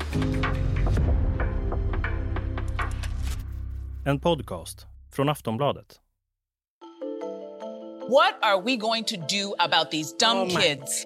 En podcast från Aftonbladet. What are we going to do about these dumb kids?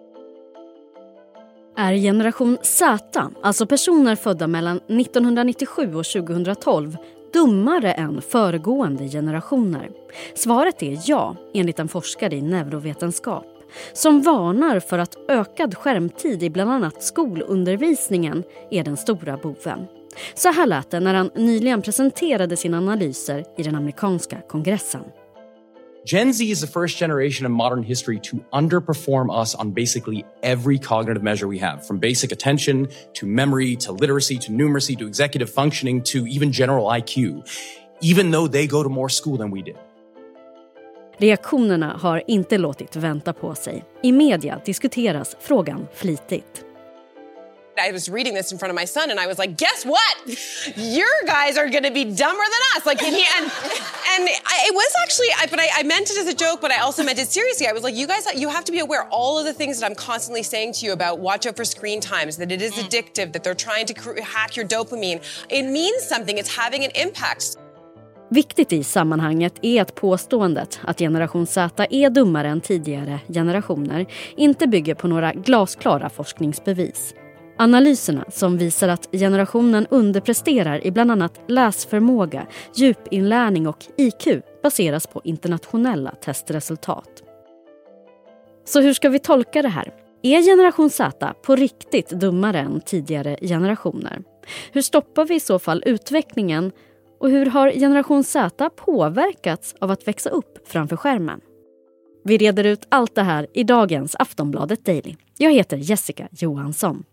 Är generation Z, alltså personer födda mellan 1997 och 2012, dummare än föregående generationer? Svaret är ja, enligt en forskare i neurovetenskap, som varnar för att ökad skärmtid i bland annat skolundervisningen är den stora boven. Så här lät det när han nyligen presenterade sina analyser i den amerikanska kongressen. Gen Z is the first generation in modern history to underperform us on basically every cognitive measure we have, from basic attention to memory to literacy to numeracy to executive functioning to even general IQ, even though they go to more school than we did. Reaktionerna har inte låtit vänta på sig. I media diskuteras frågan flitigt. I was reading this in front of my son and I was like, guess what? Your guys are going to be dumber than us. Like, and it was actually, but I meant it as a joke, but I also meant it seriously. I was like, you guys, you have to be aware all of the things that I'm constantly saying to you about watch out for screen times, that it is addictive, that they're trying to hack your dopamine. It means something. It's having an impact. Viktigt i sammanhanget är att påståendet att generation Z är dummare än tidigare generationer inte bygger på några glasklara forskningsbevis. Analyserna som visar att generationen underpresterar i bland annat läsförmåga, djupinlärning och IQ baseras på internationella testresultat. Så hur ska vi tolka det här? Är generation Z på riktigt dummare än tidigare generationer? Hur stoppar vi i så fall utvecklingen? Och hur har generation Z påverkats av att växa upp framför skärmen? Vi reder ut allt det här i dagens Aftonbladet Daily. Jag heter Jessica Johansson.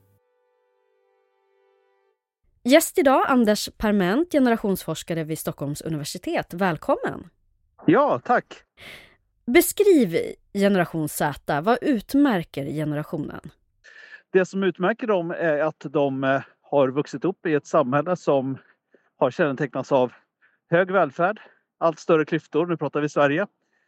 Gäst idag, Anders Parment, generationsforskare vid Stockholms universitet. Välkommen! Ja, tack! Beskriv generation Z. Vad utmärker generationen? Det som utmärker dem är att de har vuxit upp i ett samhälle som har kännetecknats av hög välfärd, allt större klyftor, nu pratar vi Sverige.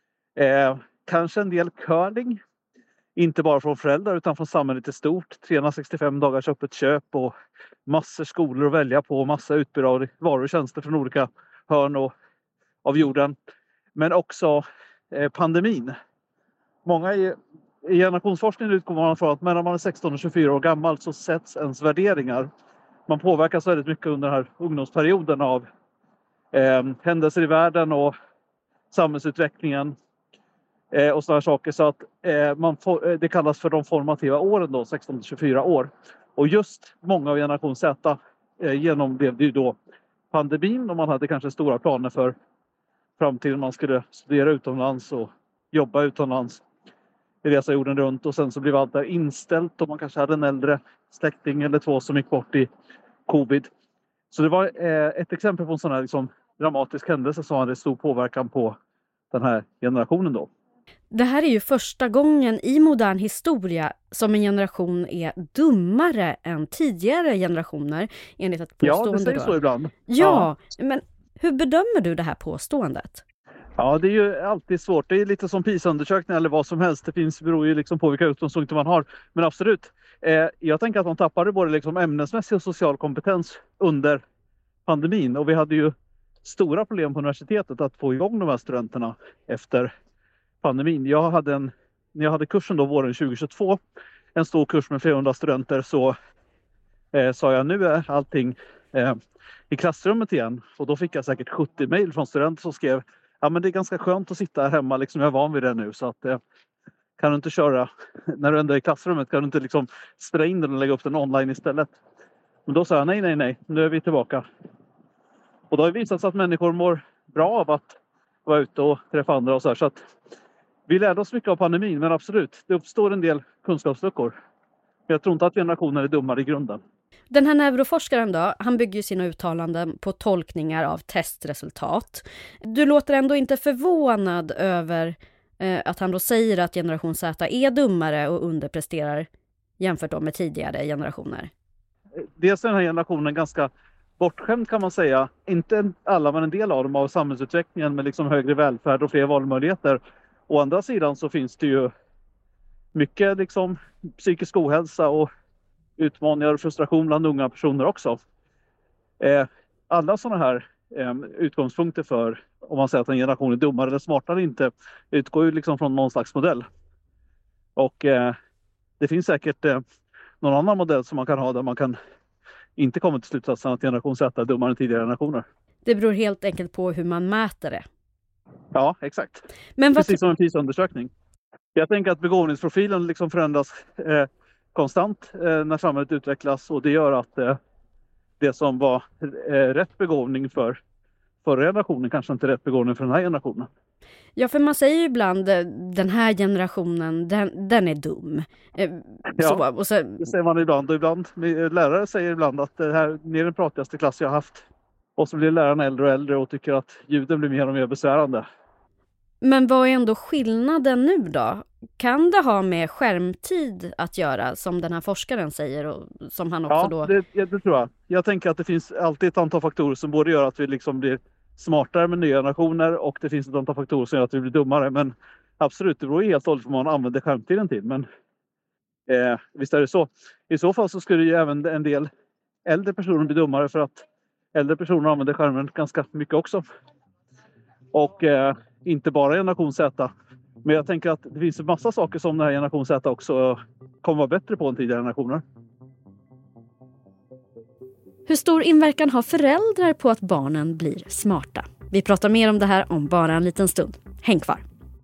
Kanske en del curling, inte bara från föräldrar utan från samhället i stort. 365 dagars öppet köp och massor skolor att välja på, massa utbud av varor och tjänster från olika hörn av jorden. Men också pandemin. Många i generationsforskningen utgår man från att när man är 16 och 24 år gammal så sätts ens värderingar. Man påverkas väldigt mycket under den här ungdomsperioden av händelser i världen och samhällsutvecklingen och sådana saker. Så att det kallas för de formativa åren då, 16-24 år. Och just många av generation Z genomlevde ju då pandemin och man hade kanske stora planer för framtiden. Man skulle studera utomlands och jobba utomlands, resa jorden runt och sen så blev allt där inställt och man kanske hade en äldre släkting eller två som gick bort i covid. Så det var ett exempel på en sån här liksom dramatisk händelse som hade stor påverkan på den här generationen då. Det här är ju första gången i modern historia som en generation är dummare än tidigare generationer, enligt ett påstående. Ja, det säger så ibland. Ja, men hur bedömer du det här påståendet? Ja, det är ju alltid svårt. Det är lite som PISA-undersökningar eller vad som helst. Det beror ju liksom på vilka utgångspunkter man har. Men absolut, jag tänker att de tappade både liksom ämnesmässig och social kompetens under pandemin. Och vi hade ju stora problem på universitetet att få igång de här studenterna efter pandemin. När jag hade kursen då våren 2022, en stor kurs med 400 studenter, så sa jag nu är allting i klassrummet igen. Och då fick jag säkert 70 mejl från studenter som skrev ja men det är ganska skönt att sitta här hemma, liksom jag är van vid det nu så att kan du inte köra när du ändå är i klassrummet, kan du inte liksom spela in den och lägga upp den online istället. Men då sa jag nej, nu är vi tillbaka. Och då har det visat sig att människor mår bra av att vara ute och träffa andra och så att vi lärde oss mycket av pandemin, men absolut, det uppstår en del kunskapsluckor. Jag tror inte att generationer är dummare i grunden. Den här neuroforskaren då, han bygger sina uttalanden på tolkningar av testresultat. Du låter ändå inte förvånad över att han då säger att generation Z är dummare och underpresterar jämfört med tidigare generationer. Dels är den här generationen ganska bortskämd kan man säga. Inte alla men en del av dem av samhällsutvecklingen med liksom högre välfärd och fler valmöjligheter. Å andra sidan så finns det ju mycket liksom psykisk ohälsa och utmaningar och frustration bland unga personer också. Alla sådana här utgångspunkter för om man säger att en generation är dummare eller smartare eller inte utgår ju liksom från någon slags modell. Och det finns säkert någon annan modell som man kan ha där man kan inte komma till slutsatsen att generation Z är dummare än tidigare generationer. Det beror helt enkelt på hur man mäter det. Ja, exakt. Men precis som en PISA-undersökning. Jag tänker att begåvningsprofilen liksom förändras konstant när samhället utvecklas, och det gör att det som var rätt begåvning för förra generationen kanske inte är rätt begåvning för den här generationen. Ja, för man säger ju ibland den här generationen, den är dum. Ja, det säger man ibland, och ibland lärare säger ibland att det här är den pratigaste klass jag har haft. Och så blir lärarna äldre och äldre och tycker att ljuden blir mer och mer besvärande. Men vad är ändå skillnaden nu då? Kan det ha med skärmtid att göra, som den här forskaren säger och som han också då... Ja, det tror jag. Jag tänker att det finns alltid ett antal faktorer som både gör att vi liksom blir smartare med nya generationer, och det finns ett antal faktorer som gör att vi blir dummare. Men absolut, det beror helt och hållet på vad man använder skärmtiden till. Men visst är det så. I så fall så skulle ju även en del äldre personer bli dummare, för att äldre personer använder skärmen ganska mycket också. Och inte bara generation Z. Men jag tänker att det finns en massa saker som den här generation Z också kommer vara bättre på än tidigare generationer. Hur stor inverkan har föräldrar på att barnen blir smarta? Vi pratar mer om det här om bara en liten stund. Häng kvar.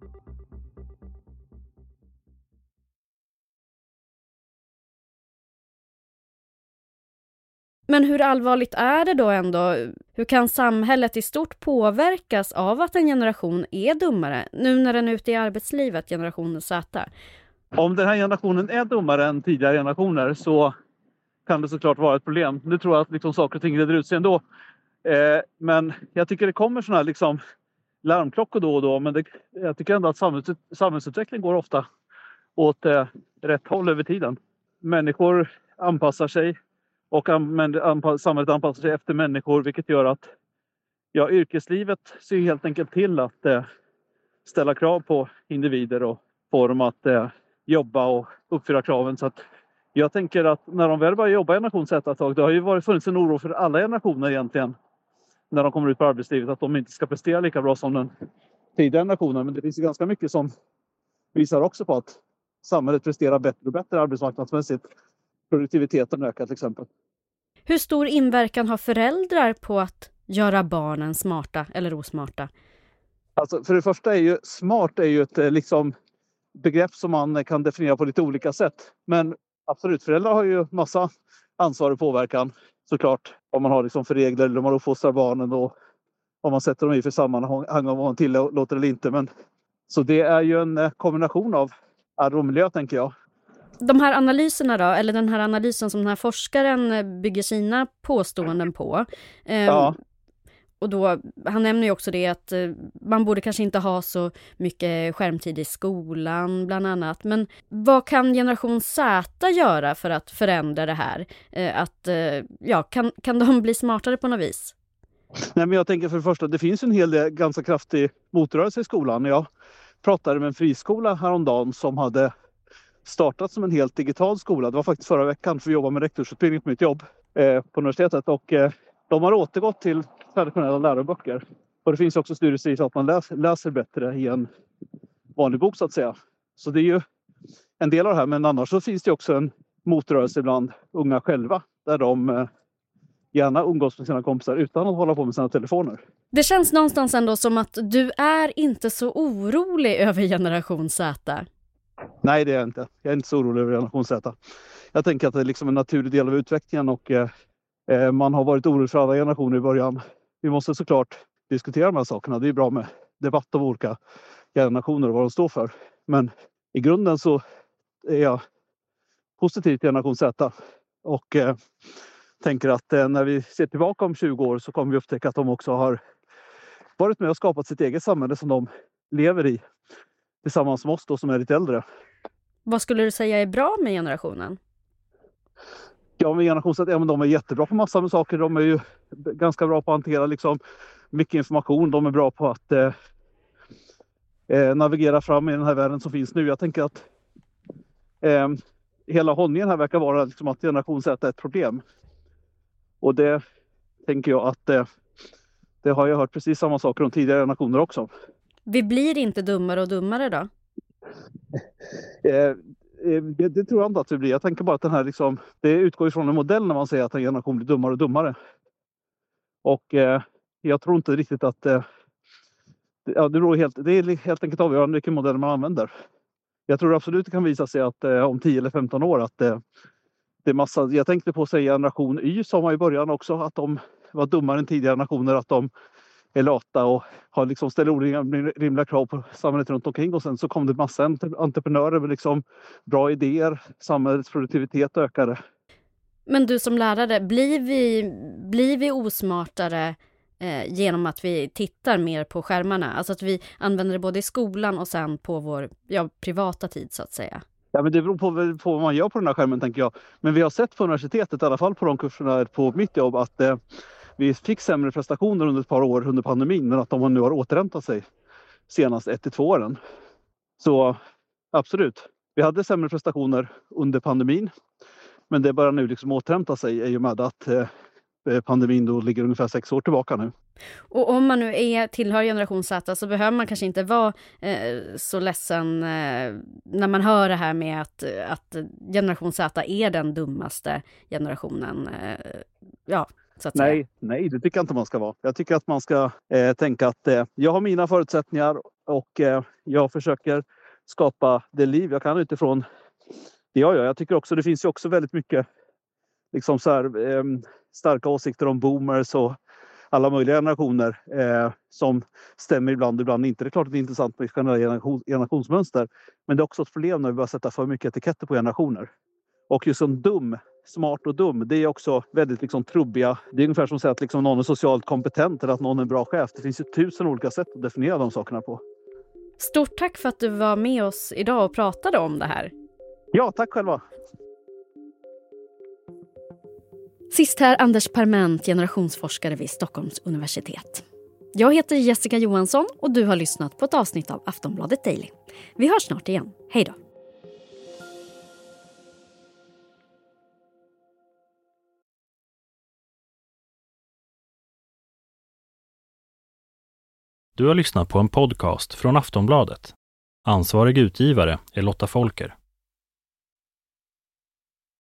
Men hur allvarligt är det då ändå? Hur kan samhället i stort påverkas av att en generation är dummare, nu när den är ute i arbetslivet, generationen Z? Om den här generationen är dummare än tidigare generationer så kan det såklart vara ett problem. Nu tror jag att liksom saker och ting reder ut sig ändå. Men jag tycker det kommer sådana här liksom larmklockor då och då. Men jag tycker ändå att samhällsutveckling går ofta åt rätt håll över tiden. Människor anpassar sig. Och samhället anpassar sig efter människor, vilket gör att yrkeslivet ser helt enkelt till att ställa krav på individer och få dem att jobba och uppfylla kraven. Så att jag tänker att när de väl börjar jobba i generation Z ett tag, det har ju funnits en oro för alla generationer egentligen när de kommer ut på arbetslivet, att de inte ska prestera lika bra som den tidigare generationen. Men det finns ju ganska mycket som visar också på att samhället presterar bättre och bättre arbetsmarknadsmässigt. Produktiviteten ökar till exempel. Hur stor inverkan har föräldrar på att göra barnen smarta eller osmarta? Alltså för det första är ju smart ett liksom begrepp som man kan definiera på lite olika sätt. Men absolut, föräldrar har ju massa ansvar och påverkan såklart. Om man har liksom för regler eller om man uppfostrar barnen och om man sätter dem i för sammanhang om man tillåter eller inte. Men, så det är ju en kombination av miljö, tänker jag. De här analyserna då, eller den här analysen som den här forskaren bygger sina påståenden på. Och då, han nämner ju också det att man borde kanske inte ha så mycket skärmtid i skolan bland annat. Men vad kan generation Z göra för att förändra det här? Kan de bli smartare på något vis? Nej, men jag tänker för det första, det finns en hel del ganska kraftig motrörelse i skolan. Jag pratade med en friskola häromdagen som hade startat som en helt digital skola. Det var faktiskt förra veckan, för vi jobbar med rektorsutbildning på mitt jobb på universitetet. Och de har återgått till traditionella läroböcker. Och det finns också studier som att man läser bättre i en vanlig bok så att säga. Så det är ju en del av det här. Men annars så finns det också en motrörelse bland unga själva. Där de gärna umgås med sina kompisar utan att hålla på med sina telefoner. Det känns någonstans ändå som att du är inte så orolig över generation Z. Nej, det är jag inte. Jag är inte så orolig över generation Z. Jag tänker att det är liksom en naturlig del av utvecklingen och man har varit orolig för alla generationer i början. Vi måste såklart diskutera de här sakerna. Det är bra med debatt av olika generationer och vad de står för. Men i grunden så är jag positiv till generation Z och tänker att när vi ser tillbaka om 20 år så kommer vi upptäcka att de också har varit med och skapat sitt eget samhälle som de lever i tillsammans med oss då som är lite äldre. Vad skulle du säga är bra med generationen? Ja, med generation Z, de är jättebra på massor med saker. De är ju ganska bra på att hantera liksom mycket information. De är bra på att navigera fram i den här världen som finns nu. Jag tänker att hela hållningen här verkar vara liksom att generation Z är ett problem. Och det tänker jag att det har jag hört precis samma saker om tidigare generationer också. Vi blir inte dummare och dummare då? Det tror jag inte att det blir. Jag tänker bara att den här liksom, det utgår ifrån en modell när man säger att en generation blir dummare och dummare. Och jag tror inte riktigt att det är helt enkelt avgörande vilken modell man använder. Jag tror absolut det kan visa sig att om 10 eller 15 år att det är massa. Jag tänkte på att säga generation Y som var i början också, att de var dummare än tidigare generationer, att de är lata och har liksom ställer orimliga krav på samhället runt omkring, och sen så kom det massa entreprenörer med liksom bra idéer, samhällets produktivitet ökade. Men du som lärare, blir vi osmartare genom att vi tittar mer på skärmarna? Alltså att vi använder det både i skolan och sen på vår privata tid så att säga. Ja, men det beror på vad man gör på den här skärmen, tänker jag. Men vi har sett på universitetet, i alla fall på de kurserna på mitt jobb, att vi fick sämre prestationer under ett par år under pandemin, men att de nu har återhämtat sig senast 1-2 åren. Så absolut, vi hade sämre prestationer under pandemin, men det börjar nu liksom återhämta sig i och med att pandemin då ligger ungefär 6 år tillbaka nu. Och om man nu tillhör generation Z så behöver man kanske inte vara så ledsen när man hör det här med att generation Z är den dummaste generationen. Så att säga. Nej, det tycker jag inte man ska vara. Jag tycker att man ska tänka att jag har mina förutsättningar och jag försöker skapa det liv jag kan utifrån det jag gör. Jag tycker också det finns ju också väldigt mycket liksom så här, starka åsikter om boomers och alla möjliga generationer som stämmer ibland inte. Det är klart att det är intressant med generella generationsmönster, men det är också ett problem när vi börjar sätta för mycket etiketter på generationer. Och just som dum, smart och dum, det är också väldigt liksom trubbiga. Det är ungefär som att säga att liksom någon är socialt kompetent eller att någon är en bra chef. Det finns ju 1000 olika sätt att definiera de sakerna på. Stort tack för att du var med oss idag och pratade om det här. Ja, tack själva. Sist här Anders Parment, generationsforskare vid Stockholms universitet. Jag heter Jessica Johansson och du har lyssnat på ett avsnitt av Aftonbladet Daily. Vi hörs snart igen. Hej då! Du har lyssnat på en podcast från Aftonbladet. Ansvarig utgivare är Lotta Folker.